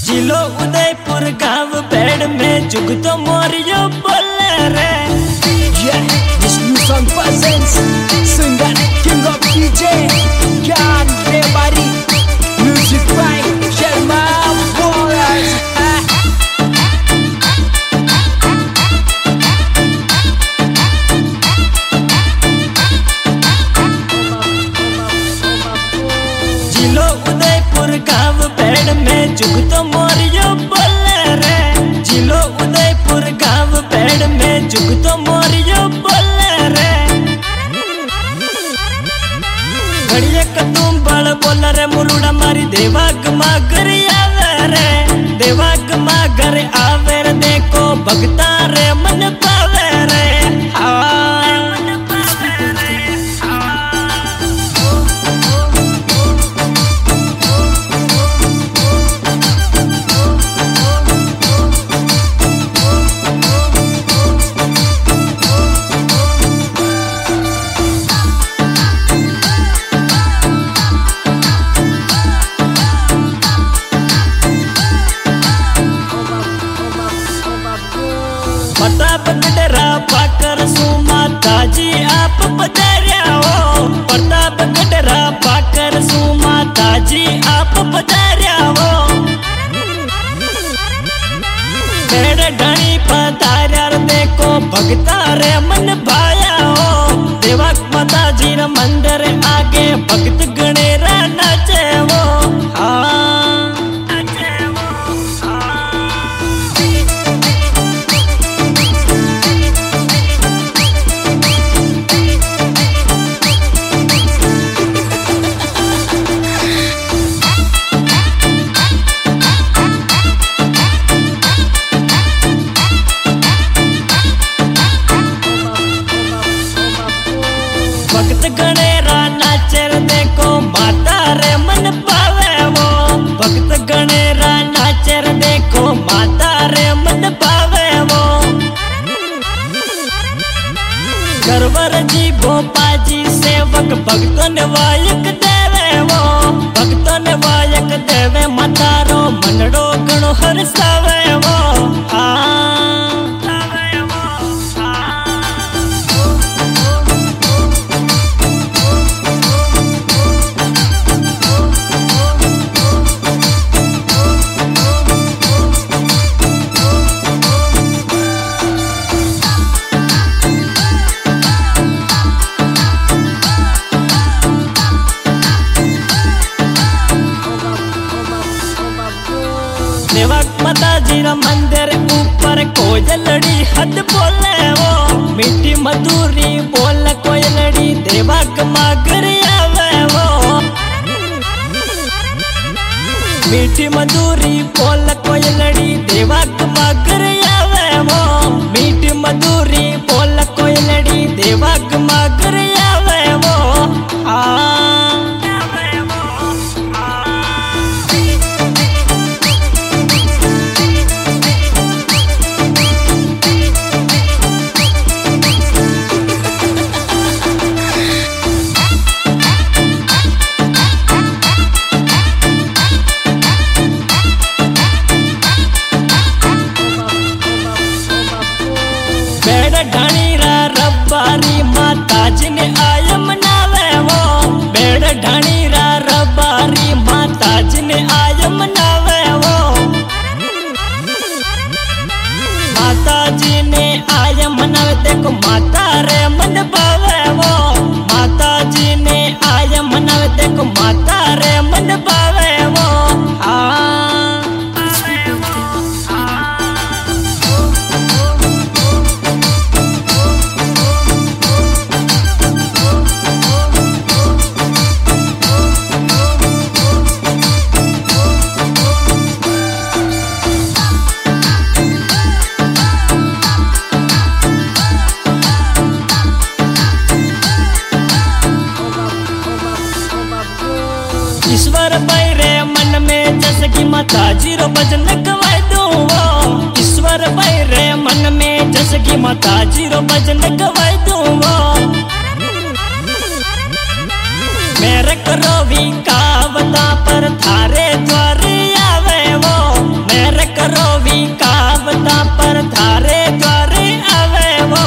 जिलो उदयपुर गांव पेड़ में जुग तो मोरियो बोले रे। Yeah, this new song presents singer King of DJ Gyan Debari, music by Sharma Bolas. जिलो उदयपुर गांव पेड़ में जुग तो मोरियो बोले रे। जिलो उदयपुर गांव पेड़ में जुग तो मोरियो बोले रे। घड़िया कतुम बड़ बोला रे मुरुड़ा मारी देवाग मागर आवे रे। देवाग मागर आवे रे देखो भगता रे मन पावे रे। प्रताप गढ़रा पाकर सु माता जी आप पधार्या हो। प्रताप गढ़रा पाकर सु माता जी आप पधार्या हो। पेड़ ढाणी पधार्या देखो भगता रे मन भाया हो। देवक माता जी रे मंदिर आगे भक्त गणेरा नाचे हो। भक्त गणेरा नाचर देखो माता रे मन पावे वो। भक्त गणेरा नाचर देखो माता रे मन पावे वो। गरवर जी भोपा जी सेवक भक्तन वायक देवे वो। भक्तन वायक देवे माता रो मनड़ो गणो हरसावे वो। देवक माता जी रा मंदिर ऊपर कोयलड़ी हद बोले वो। मीठी मधुरी बोल कोयलड़ी देवक मागर आवे वो। मीठी मधुरी बोल कोयलड़ी देवक मागर आवे वो। मीठी मधुरी बोल कोयलड़ी देवक मागर आवे वो। ढाणी रा रब्बारी माता जी ने आय मनावे वो। बेड़ ढाणी रा रब्बारी माता जी ने आय मनावे वो। माता जी ने आय मनावे देखो माता रे मन पावे वो। माता जी ने आय मनावे देखो माता रे मन पावे वो। ईश्वर भाई रे मन में जैसे कि माता जी रो भजन गवाए दूंगा। ईश्वर भाई रे मन में जैसे कि माता जी रो भजन गवाए दूंगा। मेरे करो भी कावता पर थारे द्वार आवे वो। माता पर थारे द्वारे आवे वो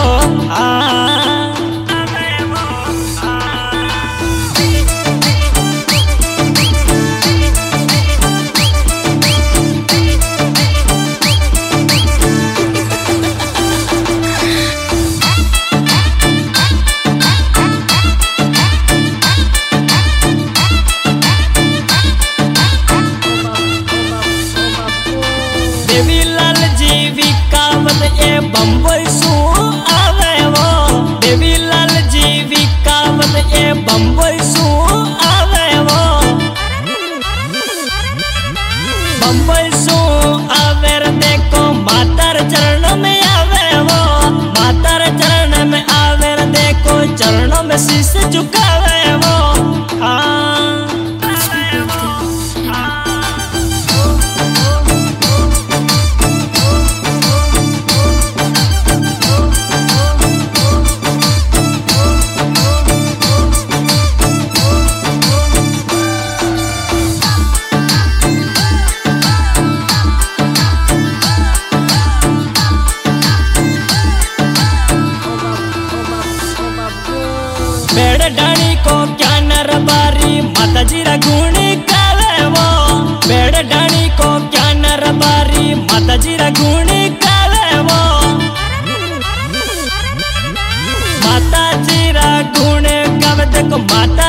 देवी लाल जीविकावत ये बम्बई सू आवे वो देवी लाल जीविकावत ये बम्बई सू आवे वो बम्बई सू आवे रे देखो मातार चरण में आवे वो मातार चरण में आवे रे देखो चरणों में शीश झुकावे वो बेड़ डाणी को क्या नरबारी माता जी रा गुण गावे वो बेड़ डाणी को क्या नरबारी माता जी रा गुण गावे वो माता जी रा गुण गावे देखो माता